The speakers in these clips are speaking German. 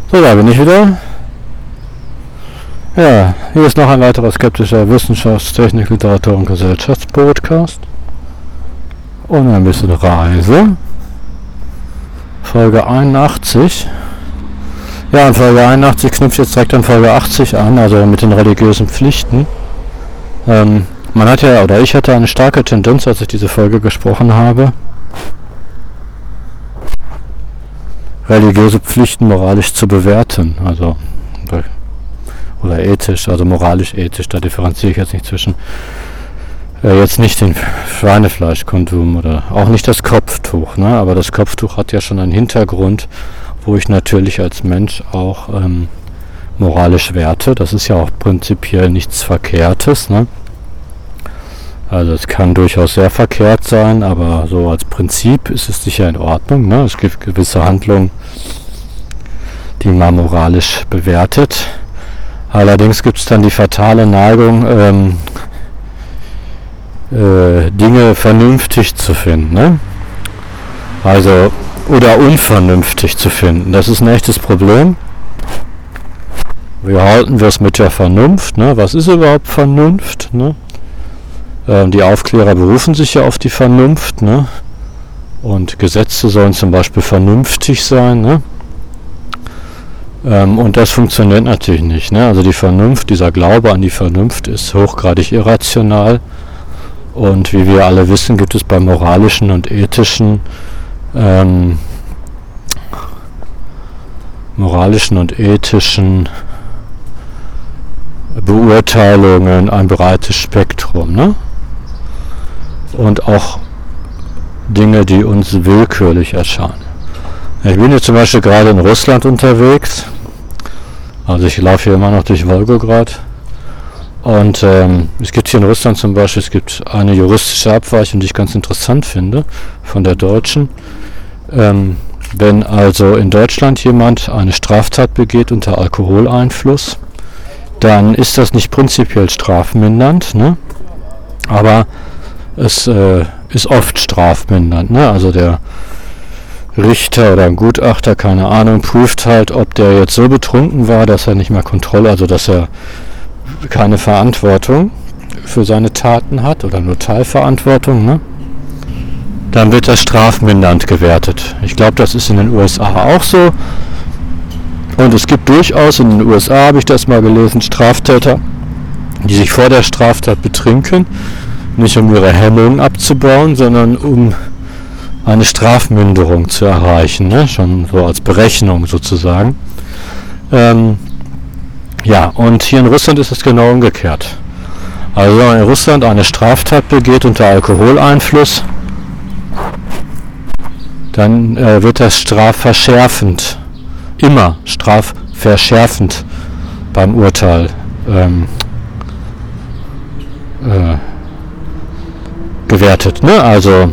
So, da bin ich wieder. Ja, hier ist noch ein weiterer skeptischer Wissenschafts-, Technik-, Literatur- und Gesellschaftspodcast. Und ein bisschen Reise. Folge 81. Ja, in Folge 81 knüpft jetzt direkt an Folge 80 an, also mit den religiösen Pflichten. Man hat ja, oder ich hatte eine starke Tendenz, als ich diese Folge gesprochen habe, religiöse Pflichten moralisch zu bewerten, also oder ethisch, also moralisch-ethisch, da differenziere ich jetzt nicht zwischen jetzt nicht den Schweinefleischkonsum oder auch nicht das Kopftuch, ne? Aber das Kopftuch hat ja schon einen Hintergrund, wo ich natürlich als Mensch auch moralisch werte. Das ist ja auch prinzipiell nichts Verkehrtes, ne? Also es kann durchaus sehr verkehrt sein, aber so als Prinzip ist es sicher in Ordnung, ne? Es gibt gewisse Handlungen, die man moralisch bewertet. Allerdings gibt es dann die fatale Neigung, Dinge vernünftig zu finden, ne? Also, oder unvernünftig zu finden. Das ist ein echtes Problem. Wie halten wir es mit der Vernunft, ne? Was ist überhaupt Vernunft, ne? Die Aufklärer berufen sich ja auf die Vernunft, ne? Und Gesetze sollen zum Beispiel vernünftig sein, ne? Und das funktioniert natürlich nicht, ne? Also die Vernunft, dieser Glaube an die Vernunft ist hochgradig irrational. Und wie wir alle wissen, gibt es bei moralischen und ethischen Beurteilungen ein breites Spektrum, ne? Und auch Dinge, die uns willkürlich erscheinen. Ich bin jetzt zum Beispiel gerade in Russland unterwegs, also ich laufe hier immer noch durch Wolgograd und es gibt hier in Russland zum Beispiel, es gibt eine juristische Abweichung, die ich ganz interessant finde, von der deutschen. Wenn also in Deutschland jemand eine Straftat begeht unter Alkoholeinfluss, dann ist das nicht prinzipiell strafmindernd, ne? Aber es ist oft strafmindernd, ne? Also der Richter oder ein Gutachter, keine Ahnung, prüft halt, ob der jetzt so betrunken war, dass er nicht mehr also dass er keine Verantwortung für seine Taten hat oder nur Teilverantwortung, ne? Dann wird das strafmindernd gewertet. Ich glaube, das ist in den USA auch so. Und es gibt durchaus, in den USA habe ich das mal gelesen, Straftäter, die sich vor der Straftat betrinken, nicht um ihre Hemmungen abzubauen, sondern um eine Strafminderung zu erreichen, ne? Schon so als Berechnung sozusagen. Ja, und hier in Russland ist es genau umgekehrt. Also wenn man in Russland eine Straftat begeht unter Alkoholeinfluss, dann wird das strafverschärfend, immer strafverschärfend beim Urteil gewertet, ne? Also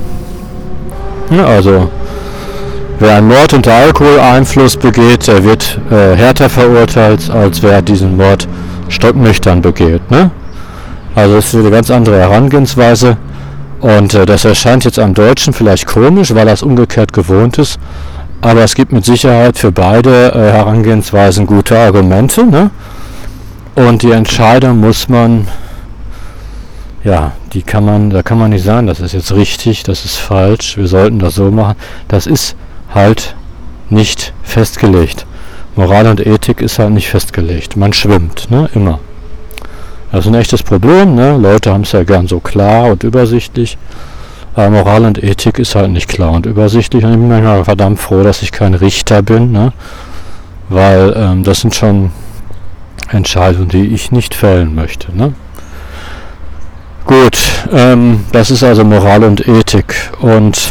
wer einen Mord unter Alkoholeinfluss begeht, der wird härter verurteilt, als wer diesen Mord stocknüchtern begeht, ne? Also das ist eine ganz andere Herangehensweise und das erscheint jetzt am Deutschen vielleicht komisch, weil er es umgekehrt gewohnt ist, aber es gibt mit Sicherheit für beide Herangehensweisen gute Argumente, ne? Und die Entscheidung muss man, ja, da kann man nicht sagen, das ist jetzt richtig, das ist falsch, wir sollten das so machen. Das ist halt nicht festgelegt. Moral und Ethik ist halt nicht festgelegt. Man schwimmt, ne, immer. Das ist ein echtes Problem, ne? Leute haben es ja gern so klar und übersichtlich. Aber Moral und Ethik ist halt nicht klar und übersichtlich. Und ich bin manchmal verdammt froh, dass ich kein Richter bin, ne? Weil das sind schon Entscheidungen, die ich nicht fällen möchte, ne? Gut, das ist also Moral und Ethik und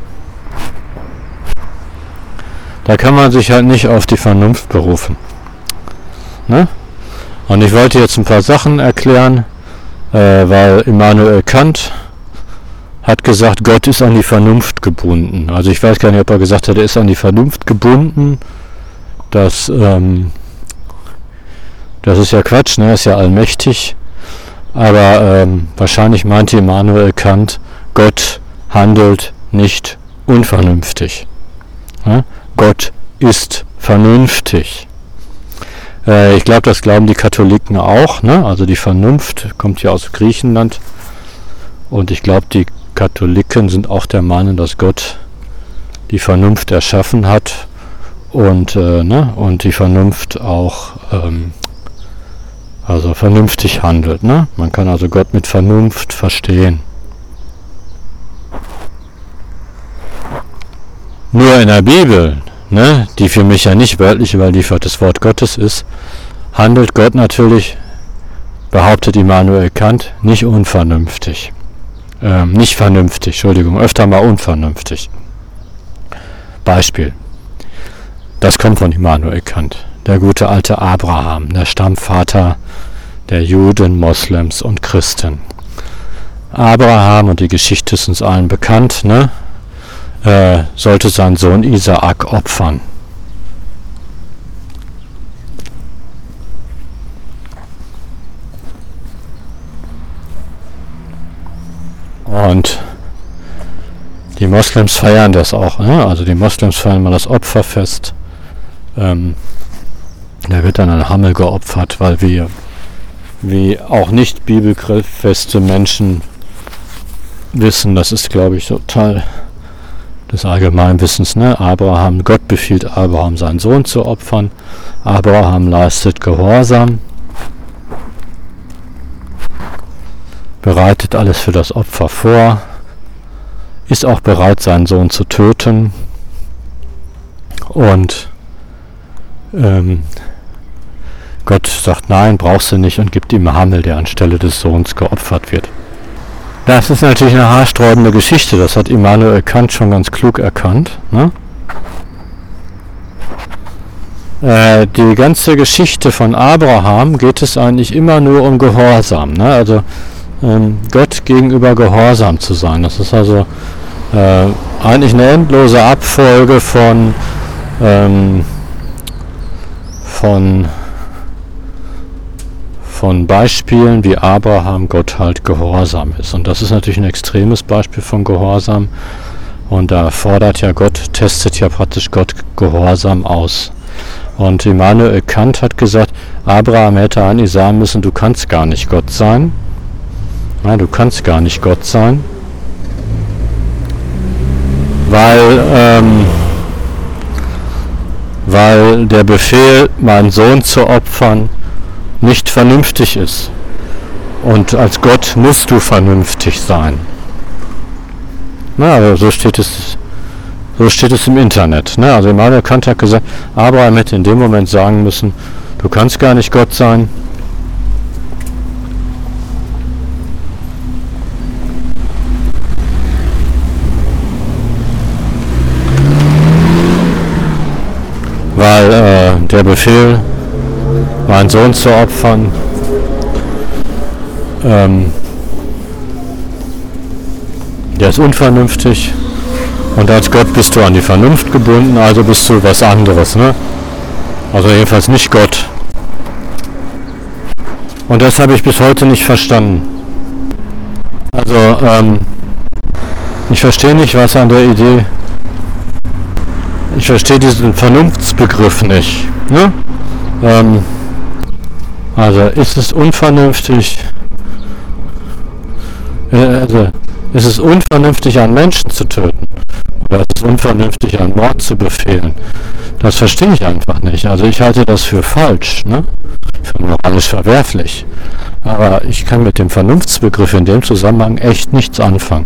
da kann man sich halt nicht auf die Vernunft berufen, ne? Und ich wollte jetzt ein paar Sachen erklären, weil Immanuel Kant hat gesagt, Gott ist an die Vernunft gebunden. Also ich weiß gar nicht, ob er gesagt hat, er ist an die Vernunft gebunden. Das ist ja Quatsch, ne? Er ist ja allmächtig. Aber wahrscheinlich meinte Immanuel Kant, Gott handelt nicht unvernünftig. Ja? Gott ist vernünftig. Ich glaube, das glauben die Katholiken auch, ne? Also die Vernunft kommt ja aus Griechenland. Und ich glaube, die Katholiken sind auch der Meinung, dass Gott die Vernunft erschaffen hat und die Vernunft auch also vernünftig handelt. Ne? Man kann also Gott mit Vernunft verstehen. Nur in der Bibel, ne, die für mich ja nicht wörtlich überliefertes Wort Gottes ist, handelt Gott natürlich, behauptet Immanuel Kant, nicht unvernünftig. Nicht vernünftig, Entschuldigung, öfter mal unvernünftig. Beispiel. Das kommt von Immanuel Kant. Der gute alte Abraham, der Stammvater der Juden, Moslems und Christen. Abraham, und die Geschichte ist uns allen bekannt, ne, sollte seinen Sohn Isaak opfern. Und die Moslems feiern das auch, ne? Also die Moslems feiern mal das Opferfest. Da wird dann ein Hammel geopfert, weil wir, wie auch nicht bibelfeste Menschen wissen, das ist, glaube ich, so Teil des Allgemeinwissens, ne? Gott befiehlt Abraham, seinen Sohn zu opfern. Abraham leistet Gehorsam, bereitet alles für das Opfer vor, ist auch bereit, seinen Sohn zu töten und Gott sagt, nein, brauchst du nicht, und gibt ihm einen Hammel, der anstelle des Sohns geopfert wird. Das ist natürlich eine haarsträubende Geschichte, das hat Immanuel Kant schon ganz klug erkannt. Ne? Die ganze Geschichte von Abraham geht es eigentlich immer nur um Gehorsam. Ne? Also Gott gegenüber gehorsam zu sein. Das ist also eigentlich eine endlose Abfolge von Beispielen, wie Abraham Gott halt gehorsam ist. Und das ist natürlich ein extremes Beispiel von Gehorsam. Und da testet ja praktisch Gott Gehorsam aus. Und Immanuel Kant hat gesagt, Abraham hätte eigentlich sagen müssen, du kannst gar nicht Gott sein. Nein, du kannst gar nicht Gott sein. Weil der Befehl, meinen Sohn zu opfern, nicht vernünftig ist. Und als Gott musst du vernünftig sein. Na, also so steht es im Internet. Ne? Also Immanuel Kant hat gesagt, Abraham hätte in dem Moment sagen müssen, du kannst gar nicht Gott sein. Weil der Befehl, meinen Sohn zu opfern, der ist unvernünftig, und als Gott bist du an die Vernunft gebunden, also bist du was anderes, ne? Also jedenfalls nicht Gott. Und das habe ich bis heute nicht verstanden. Also ich verstehe nicht, was an der Idee, ich verstehe diesen Vernunftsbegriff nicht, ne? Also ist es unvernünftig, ist es unvernünftig, einen Menschen zu töten? Oder ist es unvernünftig, einen Mord zu befehlen? Das verstehe ich einfach nicht. Also ich halte das für falsch, ne? Für moralisch verwerflich. Aber ich kann mit dem Vernunftsbegriff in dem Zusammenhang echt nichts anfangen.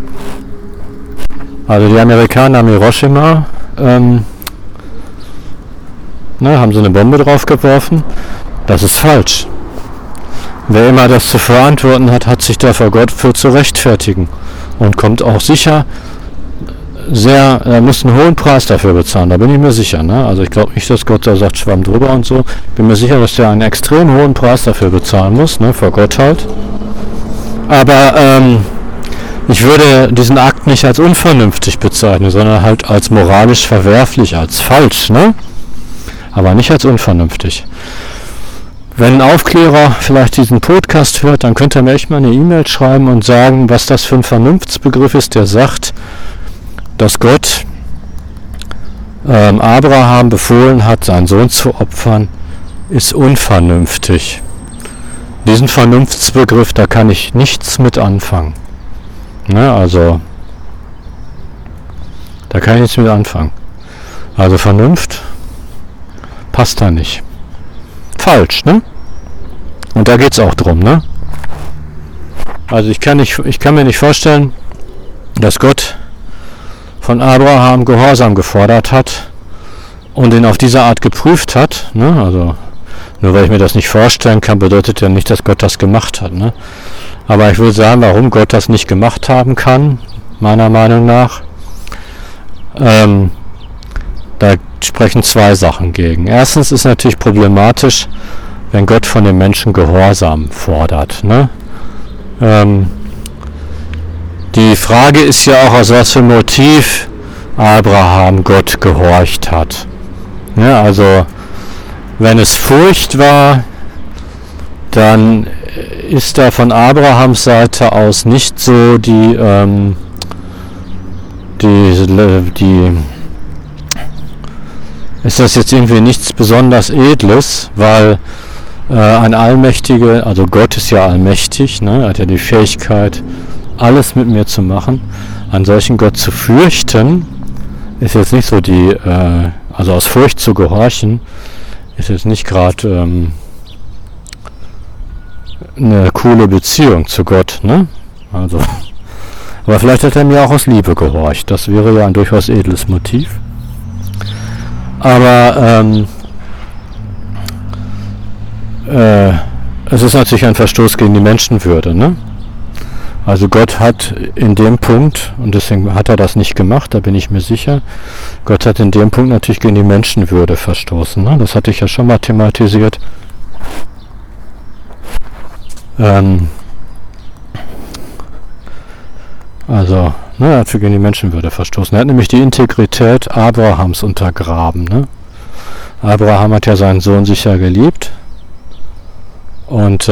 Also die Amerikaner haben Hiroshima, haben sie eine Bombe draufgeworfen. Das ist falsch. Wer immer das zu verantworten hat, hat sich da vor Gott für zu rechtfertigen. Und kommt auch sicher er muss einen hohen Preis dafür bezahlen, da bin ich mir sicher. Ne? Also ich glaube nicht, dass Gott da sagt, schwamm drüber und so. Ich bin mir sicher, dass der einen extrem hohen Preis dafür bezahlen muss, ne? Vor Gott halt. Aber ich würde diesen Akt nicht als unvernünftig bezeichnen, sondern halt als moralisch verwerflich, als falsch, ne? Aber nicht als unvernünftig. Wenn ein Aufklärer vielleicht diesen Podcast hört, dann könnte er mir echt mal eine E-Mail schreiben und sagen, was das für ein Vernunftsbegriff ist, der sagt, dass Gott Abraham befohlen hat, seinen Sohn zu opfern, ist unvernünftig. Diesen Vernunftsbegriff, da kann ich nichts mit anfangen. Ne, also, da kann ich nichts mit anfangen. Also Vernunft passt da nicht. Falsch, ne? Und da geht's auch drum, ne? Also ich kann mir nicht vorstellen, dass Gott von Abraham Gehorsam gefordert hat und ihn auf diese Art geprüft hat, ne? Also nur weil ich mir das nicht vorstellen kann, bedeutet ja nicht, dass Gott das gemacht hat, ne? Aber ich will sagen, warum Gott das nicht gemacht haben kann, meiner Meinung nach. Da sprechen zwei Sachen gegen. Erstens ist natürlich problematisch, wenn Gott von den Menschen Gehorsam fordert, ne? Die Frage ist ja auch, aus was für Motiv Abraham Gott gehorcht hat. Ja, also wenn es Furcht war, dann ist da von Abrahams Seite aus nicht so ist das jetzt irgendwie nichts besonders Edles, weil ein Allmächtiger, also Gott ist ja allmächtig, ne, hat ja die Fähigkeit, alles mit mir zu machen. Einen solchen Gott zu fürchten, ist jetzt nicht so also aus Furcht zu gehorchen, ist jetzt nicht gerade eine coole Beziehung zu Gott, ne? Also, aber vielleicht hat er mir auch aus Liebe gehorcht. Das wäre ja ein durchaus edles Motiv. Aber es ist natürlich ein Verstoß gegen die Menschenwürde, ne? Also Gott hat in dem Punkt, und deswegen hat er das nicht gemacht, da bin ich mir sicher, Gott hat in dem Punkt natürlich gegen die Menschenwürde verstoßen, ne? Das hatte ich ja schon mal thematisiert. Also, ne, er hat gegen die Menschenwürde verstoßen. Er hat nämlich die Integrität Abrahams untergraben, ne? Abraham hat ja seinen Sohn sicher geliebt. Und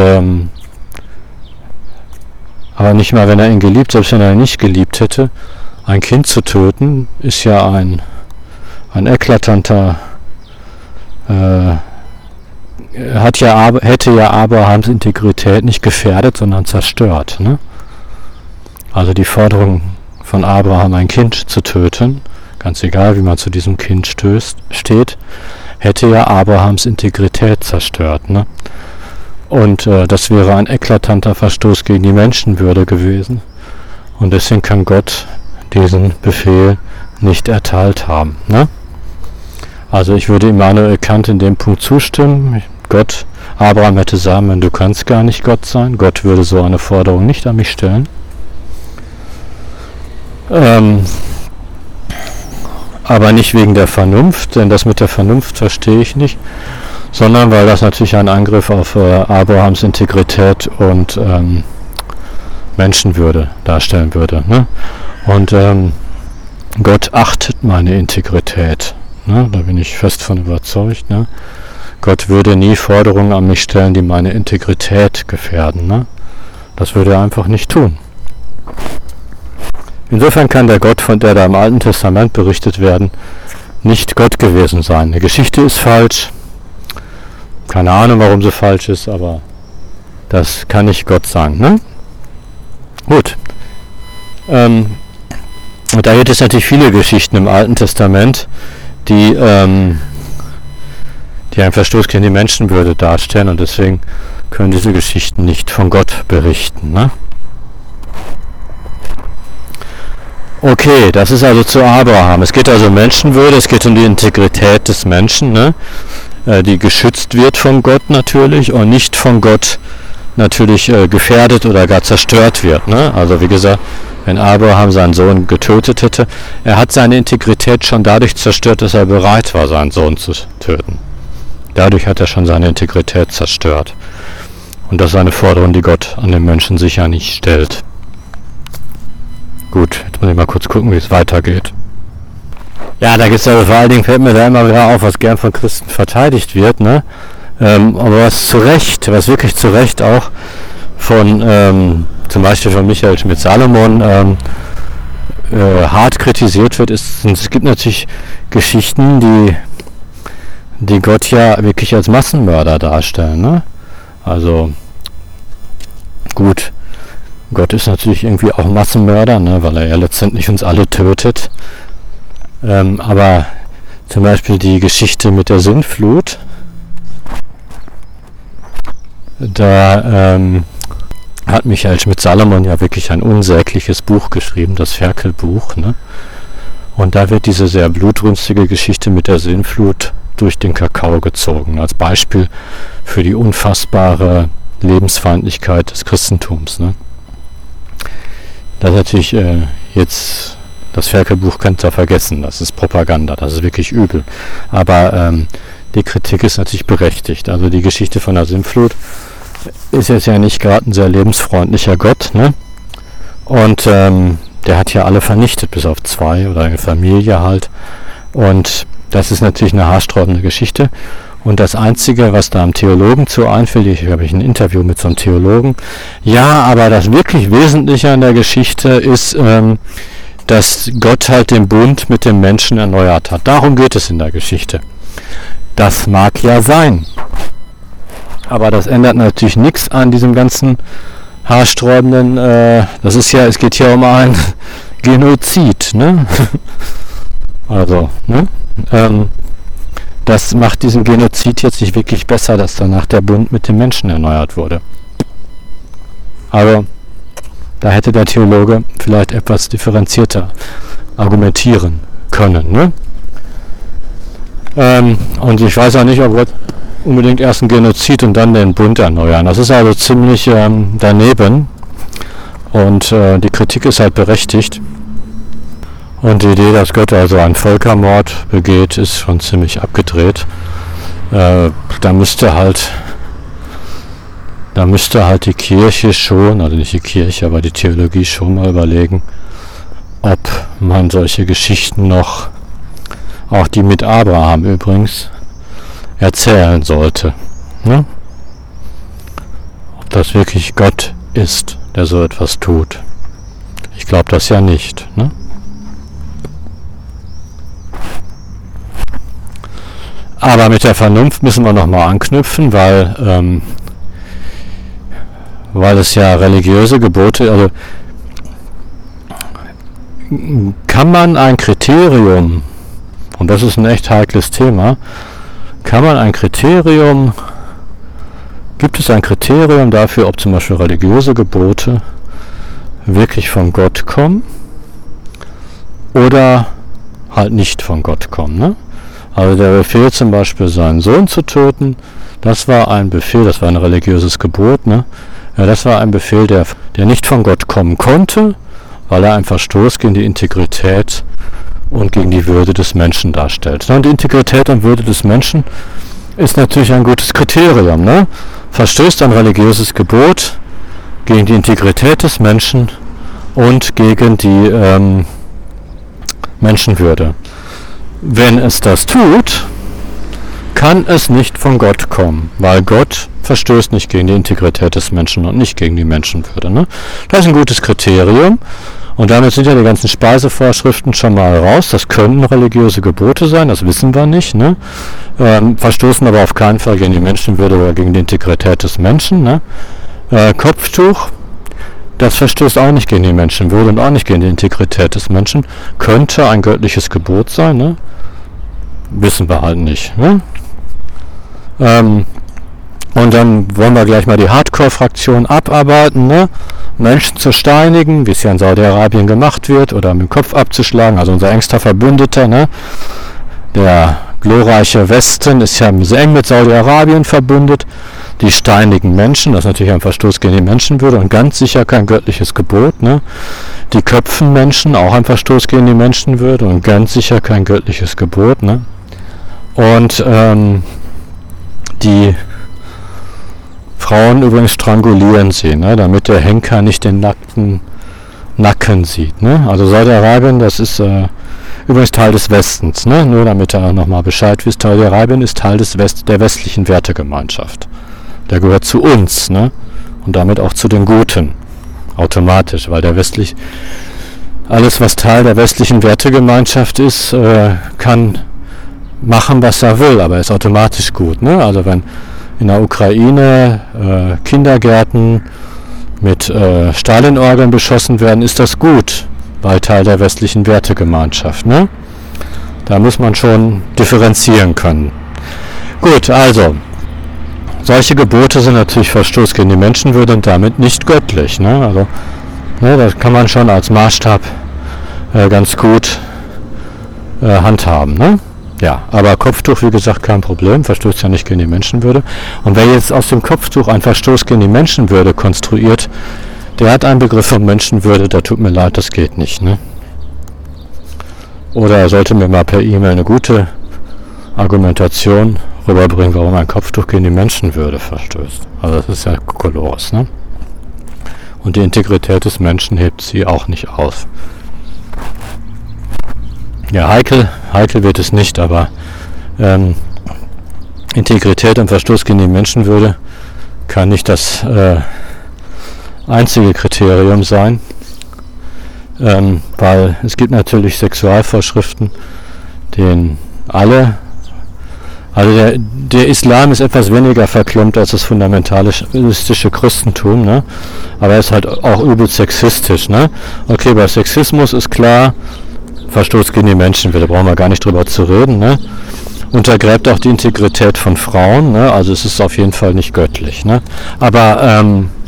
aber nicht mal, wenn er ihn geliebt, selbst wenn er ihn nicht geliebt hätte, ein Kind zu töten, ist ja ein eklatanter, hätte ja Abrahams Integrität nicht gefährdet, sondern zerstört, ne? Also die Forderung von Abraham, ein Kind zu töten, ganz egal, wie man zu diesem Kind steht, hätte ja Abrahams Integrität zerstört, ne? Und das wäre ein eklatanter Verstoß gegen die Menschenwürde gewesen. Und deswegen kann Gott diesen Befehl nicht erteilt haben, ne? Also ich würde Immanuel Kant in dem Punkt zustimmen. Abraham hätte sagen können, du kannst gar nicht Gott sein. Gott würde so eine Forderung nicht an mich stellen. Aber nicht wegen der Vernunft, denn das mit der Vernunft verstehe ich nicht, sondern weil das natürlich ein Angriff auf Abrahams Integrität und Menschenwürde darstellen würde, ne? Und Gott achtet meine Integrität, ne? Da bin ich fest von überzeugt, ne? Gott würde nie Forderungen an mich stellen, die meine Integrität gefährden, ne? Das würde er einfach nicht tun. Insofern kann der Gott, von der da im Alten Testament berichtet werden, nicht Gott gewesen sein. Die Geschichte ist falsch. Keine Ahnung, warum sie falsch ist, aber das kann nicht Gott sein, ne? Gut. Und da gibt es natürlich viele Geschichten im Alten Testament, die einen Verstoß gegen die Menschenwürde darstellen, und deswegen können diese Geschichten nicht von Gott berichten, ne? Okay, das ist also zu Abraham. Es geht also um Menschenwürde, es geht um die Integrität des Menschen, ne? Die geschützt wird von Gott natürlich und nicht von Gott natürlich gefährdet oder gar zerstört wird, ne? Also wie gesagt, wenn Abraham seinen Sohn getötet hätte, er hat seine Integrität schon dadurch zerstört, dass er bereit war, seinen Sohn zu töten. Dadurch hat er schon seine Integrität zerstört. Und das ist eine Forderung, die Gott an den Menschen sicher nicht stellt. Gut, jetzt muss ich mal kurz gucken, wie es weitergeht. Ja, da gibt es also vor allen Dingen, fällt mir da immer wieder auf, was gern von Christen verteidigt wird, ne? Aber was wirklich zu Recht auch von, zum Beispiel von Michael Schmidt-Salomon hart kritisiert wird, ist, es gibt natürlich Geschichten, die Gott ja wirklich als Massenmörder darstellen, ne? Also gut, Gott ist natürlich irgendwie auch Massenmörder, ne? Weil er ja letztendlich uns alle tötet. Aber zum Beispiel die Geschichte mit der Sintflut, da hat Michael Schmidt-Salomon ja wirklich ein unsägliches Buch geschrieben, das Ferkelbuch, ne? Und da wird diese sehr blutrünstige Geschichte mit der Sintflut durch den Kakao gezogen, als Beispiel für die unfassbare Lebensfeindlichkeit des Christentums, ne? Das ist natürlich jetzt, das Ferkelbuch könnt ihr vergessen, das ist Propaganda, das ist wirklich übel. Aber die Kritik ist natürlich berechtigt. Also die Geschichte von der Sintflut ist jetzt ja nicht gerade ein sehr lebensfreundlicher Gott, ne? Und der hat ja alle vernichtet, bis auf 2 oder eine Familie halt. Und das ist natürlich eine haarsträubende Geschichte. Und das Einzige, was da am Theologen zu einfällt, ich habe ein Interview mit so einem Theologen, ja, aber das wirklich Wesentliche an der Geschichte ist, dass Gott halt den Bund mit dem Menschen erneuert hat. Darum geht es in der Geschichte. Das mag ja sein. Aber das ändert natürlich nichts an diesem ganzen haarsträubenden, das ist ja, es geht ja um ein Genozid, ne? Also, ne? Das macht diesen Genozid jetzt nicht wirklich besser, dass danach der Bund mit den Menschen erneuert wurde. Aber da hätte der Theologe vielleicht etwas differenzierter argumentieren können, ne? Und ich weiß auch nicht, ob Gott unbedingt erst einen Genozid und dann den Bund erneuern. Das ist also ziemlich daneben. Und die Kritik ist halt berechtigt. Und die Idee, dass Gott also einen Völkermord begeht, ist schon ziemlich abgedreht. Da müsste halt die Kirche schon, also nicht die Kirche, aber die Theologie schon mal überlegen, ob man solche Geschichten noch, auch die mit Abraham übrigens, erzählen sollte. Ne? Ob das wirklich Gott ist, der so etwas tut. Ich glaube das ja nicht. Ne? Aber mit der Vernunft müssen wir nochmal anknüpfen, weil es ja religiöse Gebote, also kann man ein Kriterium, und das ist ein echt heikles Thema, gibt es ein Kriterium dafür, ob zum Beispiel religiöse Gebote wirklich von Gott kommen oder halt nicht von Gott kommen, ne? Also der Befehl zum Beispiel, seinen Sohn zu töten, das war ein Befehl, das war ein religiöses Gebot, ne? Ja, das war ein Befehl, der nicht von Gott kommen konnte, weil er einen Verstoß gegen die Integrität und gegen die Würde des Menschen darstellt. Und die Integrität und Würde des Menschen ist natürlich ein gutes Kriterium, ne? Verstößt ein religiöses Gebot gegen die Integrität des Menschen und gegen die Menschenwürde. Wenn es das tut, kann es nicht von Gott kommen, weil Gott verstößt nicht gegen die Integrität des Menschen und nicht gegen die Menschenwürde. Ne? Das ist ein gutes Kriterium und damit sind ja die ganzen Speisevorschriften schon mal raus. Das könnten religiöse Gebote sein, das wissen wir nicht. Ne? Verstoßen aber auf keinen Fall gegen die Menschenwürde oder gegen die Integrität des Menschen. Ne? Kopftuch, das verstößt auch nicht gegen die Menschenwürde und auch nicht gegen die Integrität des Menschen. Könnte ein göttliches Gebot sein, ne? Wissen wir halt nicht. Ne? Und dann wollen wir gleich mal die Hardcore-Fraktion abarbeiten, ne? Menschen zu steinigen, wie es ja in Saudi-Arabien gemacht wird, oder mit dem Kopf abzuschlagen, also unser engster Verbündeter, ne? Der glorreiche Westen ist ja sehr eng mit Saudi-Arabien verbündet. Die steinigen Menschen, das ist natürlich ein Verstoß gegen die Menschenwürde und ganz sicher kein göttliches Gebot, ne? Die köpfen Menschen, auch ein Verstoß gegen die Menschenwürde und ganz sicher kein göttliches Gebot, ne? Und die Frauen übrigens strangulieren sie, ne? Damit der Henker nicht den nackten Nacken sieht, ne? Also Saudi-Arabien, das ist übrigens Teil des Westens, ne? Nur damit ihr nochmal Bescheid wisst, Saudi-Arabien ist Teil der westlichen Wertegemeinschaft. Der gehört zu uns, ne? Und damit auch zu den Guten. Automatisch, weil alles was Teil der westlichen Wertegemeinschaft ist, kann machen, was er will, aber er ist automatisch gut. Ne? Also wenn in der Ukraine Kindergärten mit Stalin-Orgeln beschossen werden, ist das gut, weil Teil der westlichen Wertegemeinschaft. Ne? Da muss man schon differenzieren können. Gut, also, solche Gebote sind natürlich Verstoß gegen die Menschenwürde und damit nicht göttlich. Ne? Also, ne, das kann man schon als Maßstab ganz gut handhaben. Ne? Ja, aber Kopftuch, wie gesagt, kein Problem, verstößt ja nicht gegen die Menschenwürde. Und wer jetzt aus dem Kopftuch einen Verstoß gegen die Menschenwürde konstruiert, der hat einen Begriff von Menschenwürde, da tut mir leid, das geht nicht. Ne? Oder er sollte mir mal per E-Mail eine gute Argumentation rüberbringen, warum ein Kopftuch gegen die Menschenwürde verstößt. Also das ist ja Kokolores. Ne? Und die Integrität des Menschen hebt sie auch nicht aus. Ja, heikel wird es nicht, aber Integrität und Verstoß gegen die Menschenwürde kann nicht das einzige Kriterium sein, weil es gibt natürlich Sexualvorschriften, denen alle, also der Islam ist etwas weniger verklemmt als das fundamentalistische Christentum, ne? Aber er ist halt auch übel sexistisch. Ne? Okay, bei Sexismus ist klar, Verstoß gegen die Menschenwürde, brauchen wir gar nicht drüber zu reden. Ne? Untergräbt auch die Integrität von Frauen, ne? Also es ist auf jeden Fall nicht göttlich. Ne? Aber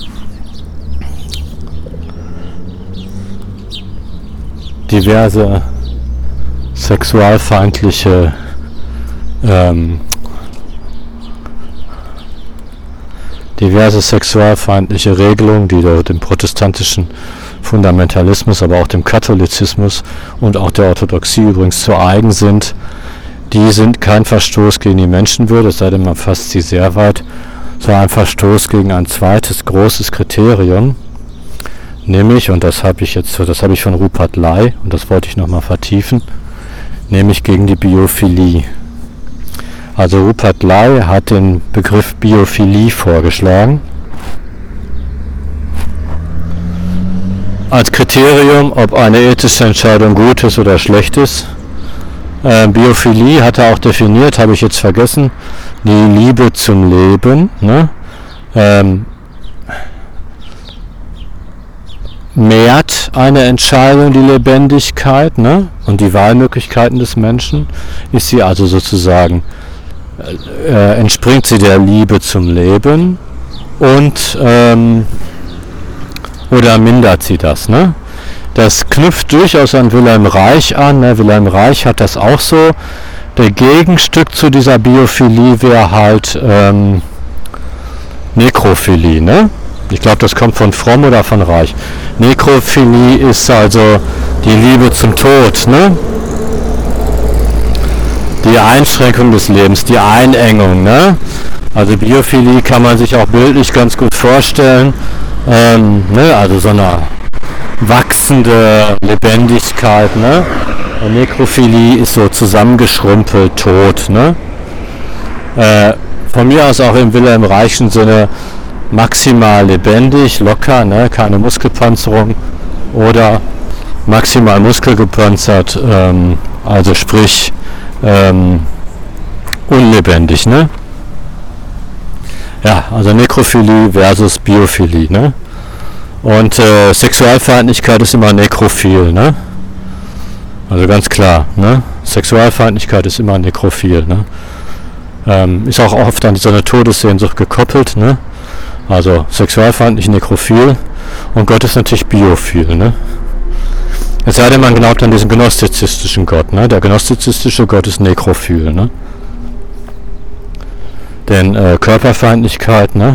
diverse sexualfeindliche Regelungen, die dem protestantischen Fundamentalismus, aber auch dem Katholizismus und auch der Orthodoxie übrigens zu eigen sind, die sind kein Verstoß gegen die Menschenwürde, es sei denn, man fasst sie sehr weit, sondern ein Verstoß gegen ein zweites großes Kriterium, nämlich, und das habe ich von Rupert Lai, und das wollte ich nochmal vertiefen, nämlich gegen die Biophilie. Also Rupert Lai hat den Begriff Biophilie vorgeschlagen. Als Kriterium, ob eine ethische Entscheidung gut ist oder schlecht ist. Biophilie hat er auch definiert, habe ich jetzt vergessen. Die Liebe zum Leben. Ne? Mehrt eine Entscheidung die Lebendigkeit, ne? Und die Wahlmöglichkeiten des Menschen. Ist sie also sozusagen, entspringt sie der Liebe zum Leben und oder mindert sie das, ne? Das knüpft durchaus an Wilhelm Reich an, ne? Wilhelm Reich hat das auch so. Der Gegenstück zu dieser Biophilie wäre halt Nekrophilie, ne? Ich glaube, das kommt von Fromm oder von Reich. Nekrophilie ist also die Liebe zum Tod, ne? Die Einschränkung des Lebens, die Einengung, ne? Also Biophilie kann man sich auch bildlich ganz gut vorstellen. Ne, also so eine wachsende Lebendigkeit, ne? Und Nekrophilie ist so zusammengeschrumpelt, tot, ne? Von mir aus auch im Wilhelm Reichen Sinne maximal lebendig, locker, ne? Keine Muskelpanzerung oder maximal muskelgepanzert, also sprich unlebendig, ne? Ja, also Nekrophilie versus Biophilie, ne? Und Sexualfeindlichkeit ist immer nekrophil, ne? Also ganz klar, ne? Sexualfeindlichkeit ist immer nekrophil, ne? Ist auch oft an so eine Todessehnsucht gekoppelt, ne? Also sexualfeindlich, nekrophil, und Gott ist natürlich biophil, ne? Es sei denn, man glaubt an diesen gnostizistischen Gott, ne? Der gnostizistische Gott ist nekrophil, ne? Denn Körperfeindlichkeit, ne,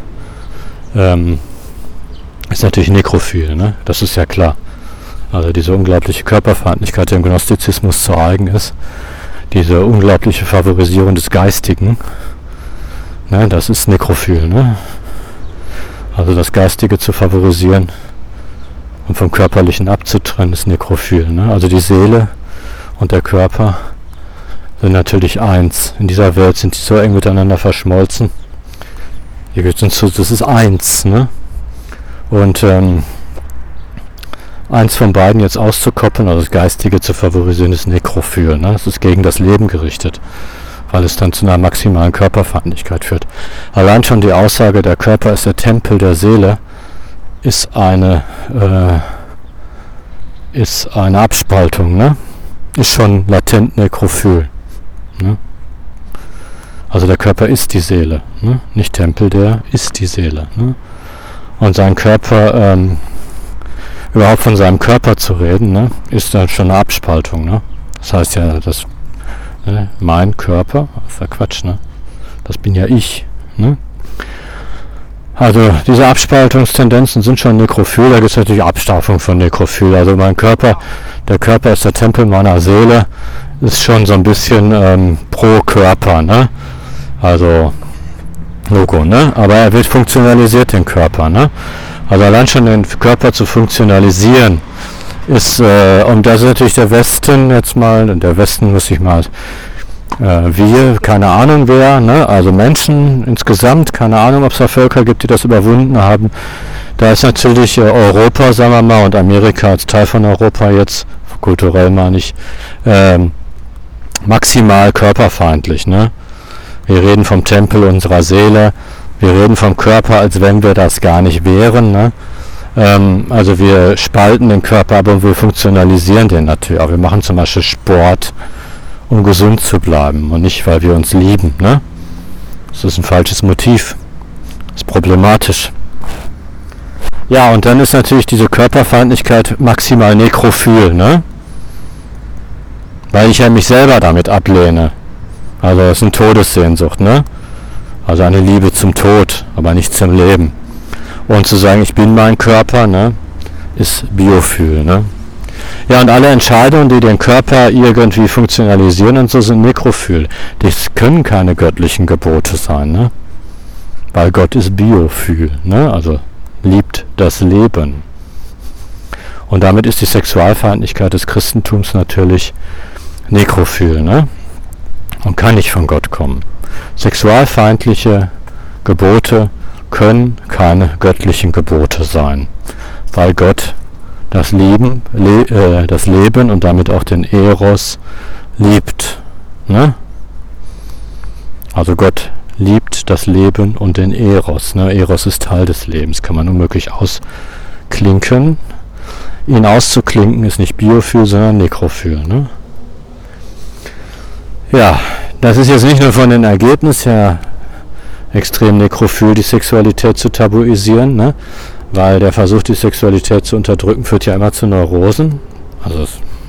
ist natürlich nekrophil, ne? Das ist ja klar. Also diese unglaubliche Körperfeindlichkeit, die im Gnostizismus zu eigen ist, diese unglaubliche Favorisierung des Geistigen, ne, das ist nekrophil, ne? Also das Geistige zu favorisieren und vom Körperlichen abzutrennen, ist nekrophil, ne? Also die Seele und der Körper sind natürlich eins. In dieser Welt sind die so eng miteinander verschmolzen. Das ist eins, ne? Und eins von beiden jetzt auszukoppeln, also das Geistige zu favorisieren, ist Nekrophil. Ne? Es ist gegen das Leben gerichtet, weil es dann zu einer maximalen Körperfeindlichkeit führt. Allein schon die Aussage, der Körper ist der Tempel der Seele, ist eine Abspaltung, ne? Ist schon latent nekrophil. Ne? Also der Körper ist die Seele, ne? Nicht Tempel, der ist die Seele. Ne? Und sein Körper, überhaupt von seinem Körper zu reden, ne? Ist dann schon eine Abspaltung. Ne? Das heißt ja, mein Körper, das ist ja Quatsch, ne? Das bin ja ich. Ne? Also diese Abspaltungstendenzen sind schon nekrophil, da gibt es natürlich Abstufung von nekrophil. Also der Körper ist der Tempel meiner Seele, ist schon so ein bisschen pro Körper, ne? Also Logo, ne? Aber er wird funktionalisiert, den Körper, ne? Also allein schon den Körper zu funktionalisieren ist, und das ist natürlich der Westen jetzt mal, und der Westen muss ich mal wir, keine Ahnung wer, ne? Also Menschen insgesamt, keine Ahnung, ob es da Völker gibt, die das überwunden haben. Da ist natürlich Europa, sagen wir mal, und Amerika als Teil von Europa jetzt, kulturell meine ich, maximal körperfeindlich. Ne? Wir reden vom Tempel unserer Seele, wir reden vom Körper, als wenn wir das gar nicht wären. Ne? Also wir spalten den Körper, aber wir funktionalisieren den natürlich auch. Wir machen zum Beispiel Sport, um gesund zu bleiben und nicht, weil wir uns lieben. Ne? Das ist ein falsches Motiv. Das ist problematisch. Ja, und dann ist natürlich diese Körperfeindlichkeit maximal nekrophil, ne? Weil ich ja mich selber damit ablehne. Also das ist eine Todessehnsucht, ne? Also eine Liebe zum Tod, aber nicht zum Leben. Und zu sagen, ich bin mein Körper, ne? Ist biophil, ne? Ja, und alle Entscheidungen, die den Körper irgendwie funktionalisieren und so, sind nekrophil. Das können keine göttlichen Gebote sein, ne? Weil Gott ist biophil, ne? Also liebt das Leben. Und damit ist die Sexualfeindlichkeit des Christentums natürlich nekrophil, ne? Und kann nicht von Gott kommen. Sexualfeindliche Gebote können keine göttlichen Gebote sein, weil Gott das Leben und damit auch den Eros liebt. Ne? Also Gott liebt das Leben und den Eros. Ne? Eros ist Teil des Lebens, kann man unmöglich ausklinken. Ihn auszuklinken ist nicht biophil, sondern nekrophil. Ne? Ja, das ist jetzt nicht nur von den Ergebnissen her extrem nekrophil, die Sexualität zu tabuisieren, ne? Weil der Versuch, die Sexualität zu unterdrücken, führt ja immer zu Neurosen. Also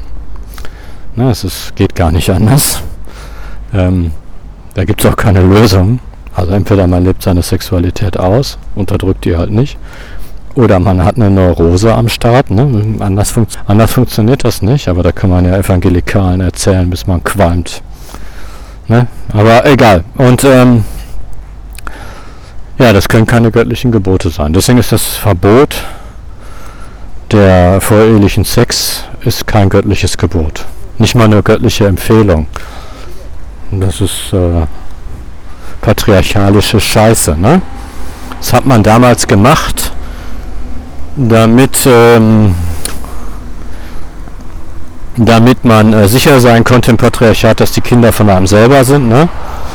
es geht gar nicht anders. Da gibt es auch keine Lösung. Also entweder man lebt seine Sexualität aus, unterdrückt die halt nicht, oder man hat eine Neurose am Start. Ne? Anders funktioniert das nicht, aber da kann man ja Evangelikalen erzählen, bis man qualmt. Ne? Aber egal. Und ja, das können keine göttlichen Gebote sein. Deswegen ist das Verbot der vorehelichen Sex ist kein göttliches Gebot. Nicht mal eine göttliche Empfehlung. Und das ist patriarchalische Scheiße. Ne? Das hat man damals gemacht, damit man sicher sein konnte im Patriarchat, dass die Kinder von einem selber sind. Ne?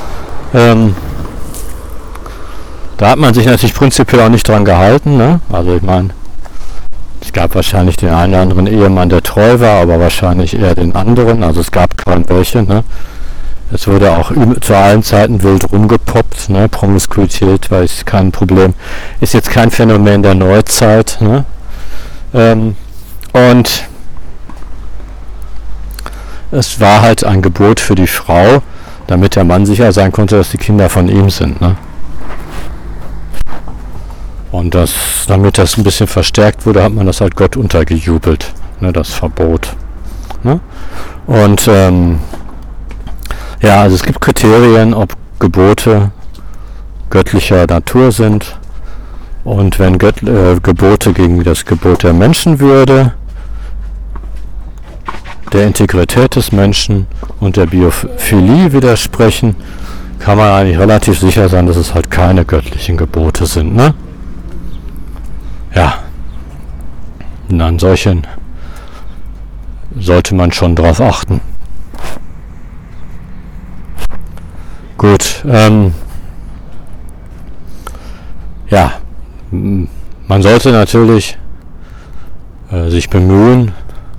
Da hat man sich natürlich prinzipiell auch nicht dran gehalten. Ne? Also ich meine, es gab wahrscheinlich den einen oder anderen Ehemann, der treu war, aber wahrscheinlich eher den anderen. Also es gab kaum welche. Ne? Es wurde auch zu allen Zeiten wild rumgepoppt. Ne? Promiskuität war kein Problem. Ist jetzt kein Phänomen der Neuzeit. Ne? Und es war halt ein Gebot für die Frau, damit der Mann sicher sein konnte, dass die Kinder von ihm sind. Ne? Und damit das ein bisschen verstärkt wurde, hat man das halt Gott untergejubelt, ne, das Verbot. Ne? Und ja, also es gibt Kriterien, ob Gebote göttlicher Natur sind. Und wenn Gebote gegen das Gebot der Menschenwürde, der Integrität des Menschen und der Biophilie widersprechen, kann man eigentlich relativ sicher sein, dass es halt keine göttlichen Gebote sind. Ne? Ja, an solchen sollte man schon drauf achten. Gut, ja, man sollte natürlich sich bemühen,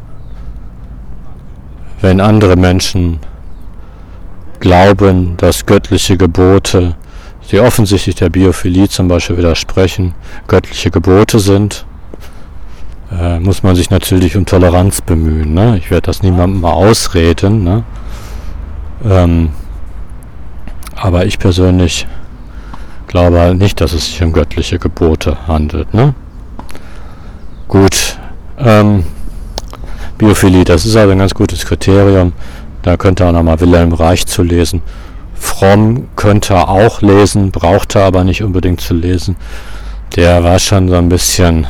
wenn andere Menschen glauben, dass göttliche Gebote, die offensichtlich der Biophilie zum Beispiel widersprechen, göttliche Gebote sind, muss man sich natürlich um Toleranz bemühen. Ne? Ich werde das niemandem mal ausreden. Ne? Aber ich persönlich glaube nicht, dass es sich um göttliche Gebote handelt. Ne? Gut, Biophilie, das ist also ein ganz gutes Kriterium. Da könnte er nochmal Wilhelm Reich zu lesen. Fromm könnte er auch lesen, brauchte aber nicht unbedingt zu lesen. Der war schon so ein bisschen,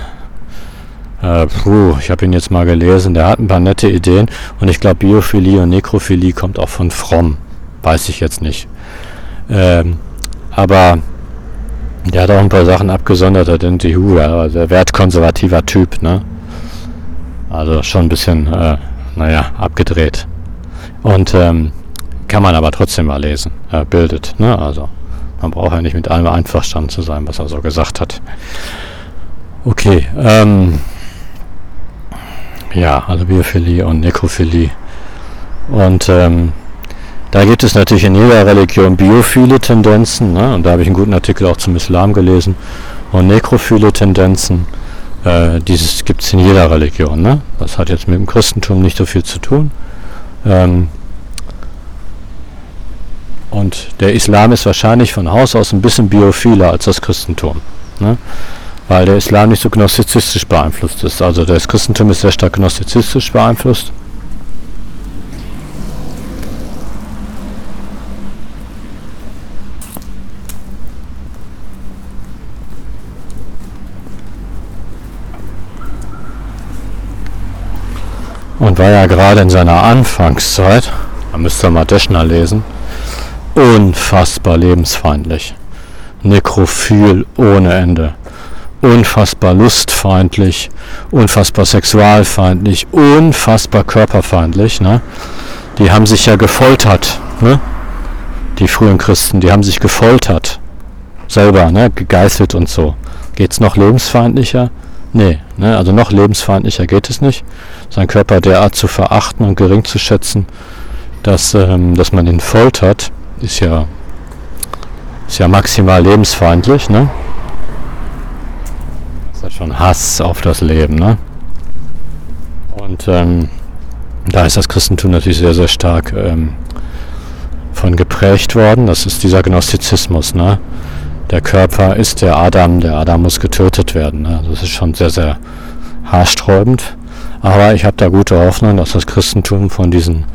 ich habe ihn jetzt mal gelesen, der hat ein paar nette Ideen und ich glaube Biophilie und Nekrophilie kommt auch von Fromm, weiß ich jetzt nicht. Aber der hat auch ein paar Sachen abgesondert, der wertkonservativer Typ, ne? Also schon ein bisschen, abgedreht. Und kann man aber trotzdem mal lesen. Bildet, ne? Also man braucht ja nicht mit allem einverstanden zu sein, was er so gesagt hat. Okay, also Biophilie und Nekrophilie. Und da gibt es natürlich in jeder Religion biophile Tendenzen, ne? Und da habe ich einen guten Artikel auch zum Islam gelesen. Und nekrophile Tendenzen, dieses gibt es in jeder Religion, ne? Das hat jetzt mit dem Christentum nicht so viel zu tun. Und der Islam ist wahrscheinlich von Haus aus ein bisschen biophiler als das Christentum, ne? Weil der Islam nicht so gnostizistisch beeinflusst ist. Also das Christentum ist sehr stark gnostizistisch beeinflusst. Und war ja gerade in seiner Anfangszeit, da müsst ihr mal Deschner lesen, unfassbar lebensfeindlich, nekrophil ohne Ende, unfassbar lustfeindlich, unfassbar sexualfeindlich, unfassbar körperfeindlich. Ne? Die haben sich ja gefoltert, ne? Die frühen Christen, die haben sich gefoltert, selber, ne? Gegeißelt und so. Geht's noch lebensfeindlicher? Nee, ne? Also noch lebensfeindlicher geht es nicht. Seinen Körper derart zu verachten und gering zu schätzen, dass man ihn foltert, ist ja maximal lebensfeindlich, ne? Das ist ja schon Hass auf das Leben, ne? Und da ist das Christentum natürlich sehr, sehr stark von geprägt worden. Das ist dieser Gnostizismus, ne? Der Körper ist der Adam muss getötet werden, ne? Das ist schon sehr, sehr haarsträubend. Aber ich habe da gute Hoffnung, dass das Christentum von diesen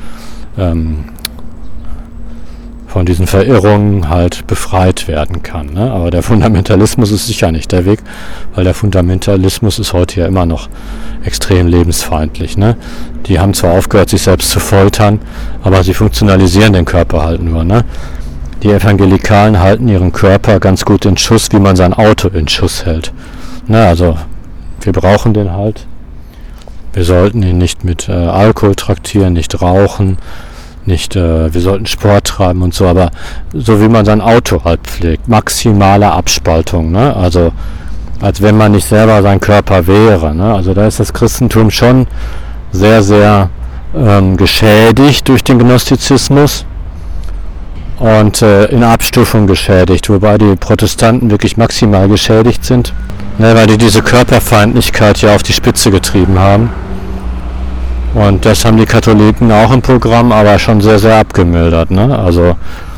Verirrungen halt befreit werden kann. Ne? Aber der Fundamentalismus ist sicher nicht der Weg, weil der Fundamentalismus ist heute ja immer noch extrem lebensfeindlich. Ne? Die haben zwar aufgehört, sich selbst zu foltern, aber sie funktionalisieren den Körper halt nur. Ne? Die Evangelikalen halten ihren Körper ganz gut in Schuss, wie man sein Auto in Schuss hält. Ne? Also wir brauchen den halt. Wir sollten ihn nicht mit Alkohol traktieren, nicht rauchen, wir sollten Sport treiben und so, aber so wie man sein Auto halt pflegt, maximale Abspaltung, ne? Also als wenn man nicht selber sein Körper wäre, ne? Also da ist das Christentum schon sehr, sehr geschädigt durch den Gnostizismus und in Abstufung geschädigt, wobei die Protestanten wirklich maximal geschädigt sind, ne? Weil die diese Körperfeindlichkeit ja auf die Spitze getrieben haben. Und das haben die Katholiken auch im Programm, aber schon sehr, sehr abgemildert. Ne? Also,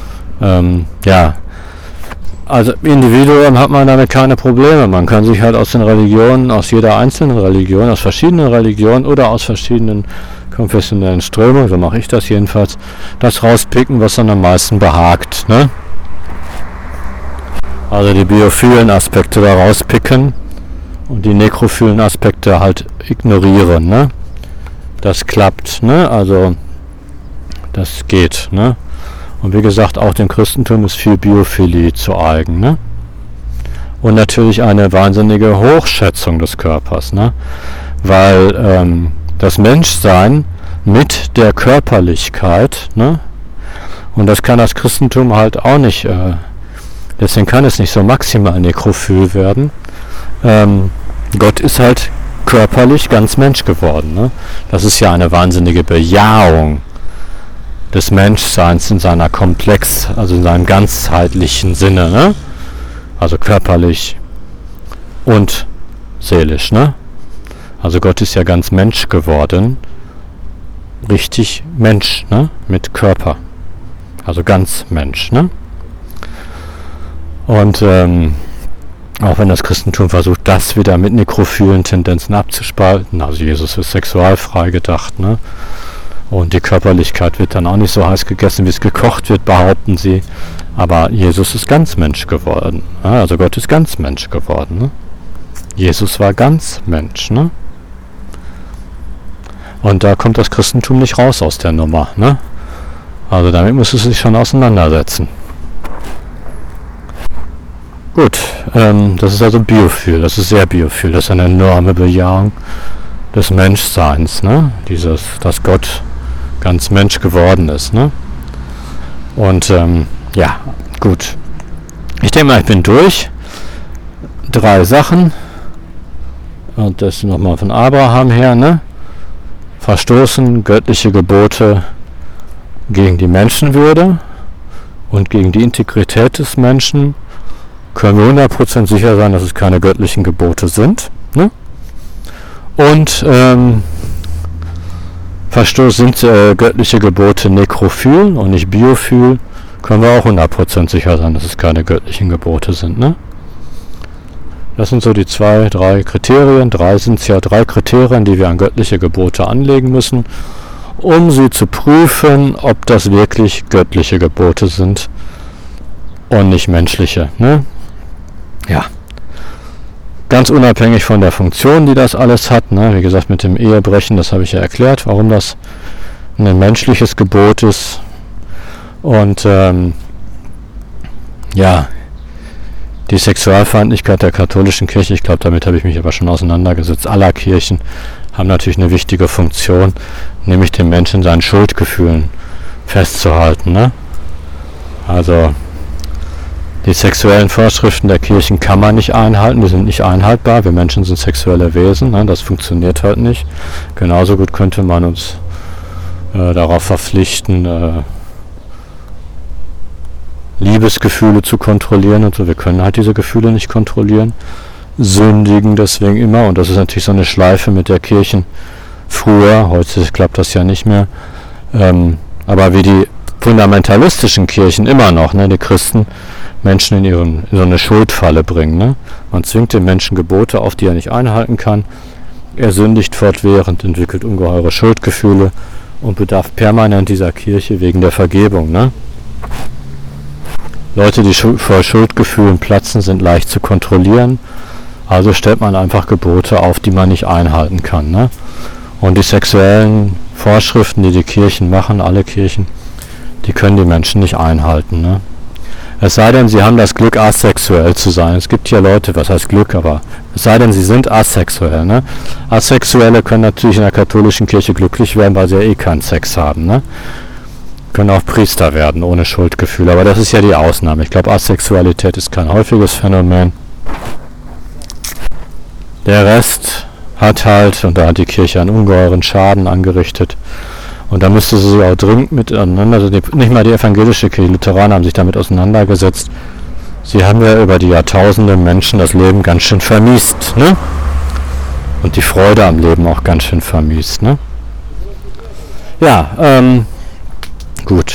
also Individuum hat man damit keine Probleme. Man kann sich halt aus den Religionen, aus jeder einzelnen Religion, aus verschiedenen Religionen oder aus verschiedenen konfessionellen Strömungen, so mache ich das jedenfalls, das rauspicken, was dann am meisten behagt. Ne? Also die biophilen Aspekte da rauspicken und die nekrophilen Aspekte halt ignorieren. Ne? Das klappt, ne? Also das geht, ne? Und wie gesagt, auch dem Christentum ist viel Biophilie zu eigen, ne? Und natürlich eine wahnsinnige Hochschätzung des Körpers, ne? weil das Menschsein mit der Körperlichkeit, ne, und das kann das Christentum halt auch nicht, deswegen kann es nicht so maximal nekrophil werden. Gott ist halt körperlich ganz Mensch geworden. Ne? Das ist ja eine wahnsinnige Bejahung des Menschseins in seiner also in seinem ganzheitlichen Sinne. Ne? Also körperlich und seelisch. Ne? Also Gott ist ja ganz Mensch geworden. Richtig Mensch, ne? Mit Körper. Also ganz Mensch. Ne? Und auch wenn das Christentum versucht, das wieder mit nekrophilen Tendenzen abzuspalten, also Jesus ist sexualfrei gedacht, ne? Und die Körperlichkeit wird dann auch nicht so heiß gegessen, wie es gekocht wird, behaupten sie. Aber Jesus ist ganz Mensch geworden. Ja? Also Gott ist ganz Mensch geworden. Ne? Jesus war ganz Mensch. Ne? Und da kommt das Christentum nicht raus aus der Nummer. Ne? Also damit muss es sich schon auseinandersetzen. Gut, das ist also biophil, das ist sehr biophil, das ist eine enorme Bejahung des Menschseins, ne? Dass Gott ganz Mensch geworden ist, ne? Und ja, gut. Ich denke mal, ich bin durch. 3 Sachen. Und das nochmal von Abraham her, ne? Verstoßen göttliche Gebote gegen die Menschenwürde und gegen die Integrität des Menschen. Können wir 100% sicher sein, dass es keine göttlichen Gebote sind. Ne? Und sind göttliche Gebote nekrophil und nicht biophil, können wir auch 100% sicher sein, dass es keine göttlichen Gebote sind. Ne? Das sind so die 2, 3 Kriterien. 3 sind es ja 3 Kriterien, die wir an göttliche Gebote anlegen müssen, um sie zu prüfen, ob das wirklich göttliche Gebote sind und nicht menschliche. Ne? Ja, ganz unabhängig von der Funktion, die das alles hat, ne? Wie gesagt, mit dem Ehebrechen, das habe ich ja erklärt, warum das ein menschliches Gebot ist. Und ja, die Sexualfeindlichkeit der katholischen Kirche, ich glaube, damit habe ich mich aber schon auseinandergesetzt. Aller Kirchen haben natürlich eine wichtige Funktion, nämlich den Menschen seinen Schuldgefühlen festzuhalten. Ne? Also die sexuellen Vorschriften der Kirchen kann man nicht einhalten, die sind nicht einhaltbar. Wir Menschen sind sexuelle Wesen, ne? Das funktioniert halt nicht. Genauso gut könnte man uns darauf verpflichten, Liebesgefühle zu kontrollieren und so. Wir können halt diese Gefühle nicht kontrollieren, sündigen deswegen immer. Und das ist natürlich so eine Schleife mit der Kirchen früher. Heute klappt das ja nicht mehr. Aber wie die fundamentalistischen Kirchen immer noch, ne, die Christen, Menschen in so eine Schuldfalle bringen. Ne? Man zwingt den Menschen Gebote auf, die er nicht einhalten kann. Er sündigt fortwährend, entwickelt ungeheure Schuldgefühle und bedarf permanent dieser Kirche wegen der Vergebung. Ne? Leute, die vor Schuldgefühlen platzen, sind leicht zu kontrollieren. Also stellt man einfach Gebote auf, die man nicht einhalten kann. Ne? Und die sexuellen Vorschriften, die die Kirchen machen, alle Kirchen, die können die Menschen nicht einhalten. Ne? Es sei denn, sie haben das Glück, asexuell zu sein. Es gibt hier Leute, was heißt Glück, aber es sei denn, sie sind asexuell. Ne? Asexuelle können natürlich in der katholischen Kirche glücklich werden, weil sie ja eh keinen Sex haben. Ne? Können auch Priester werden, ohne Schuldgefühl. Aber das ist ja die Ausnahme. Ich glaube, Asexualität ist kein häufiges Phänomen. Der Rest hat halt, und da hat die Kirche einen ungeheuren Schaden angerichtet, und da müsste sie sich auch dringend miteinander, also nicht mal die evangelische Kirche, Lutheraner haben sich damit auseinandergesetzt. Sie haben ja über die Jahrtausende Menschen das Leben ganz schön vermiest, ne? Und die Freude am Leben auch ganz schön vermiest, ne? Ja, gut.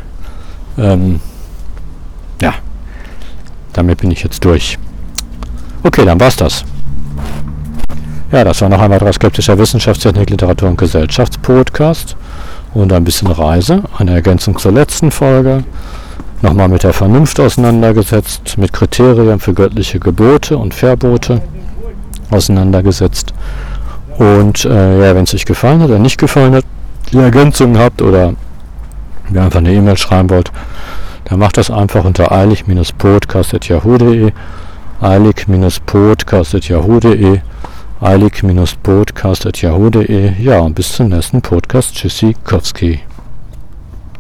Ja, damit bin ich jetzt durch. Okay, dann war's das. Ja, das war noch einmal Weiterer skeptischer Wissenschaftstechnik, Literatur und Gesellschaftspodcast und ein bisschen Reise, eine Ergänzung zur letzten Folge, nochmal mit der Vernunft auseinandergesetzt, mit Kriterien für göttliche Gebote und Verbote auseinandergesetzt und ja, wenn es euch gefallen hat oder nicht gefallen hat, die Ergänzungen habt oder mir einfach eine E-Mail schreiben wollt, dann macht das einfach unter eilig-podcast@yahoo.de eilig-podcast@yahoo.de eilig-podcast@yahoo.de. Ja, und bis zum nächsten Podcast. Tschüssikowski.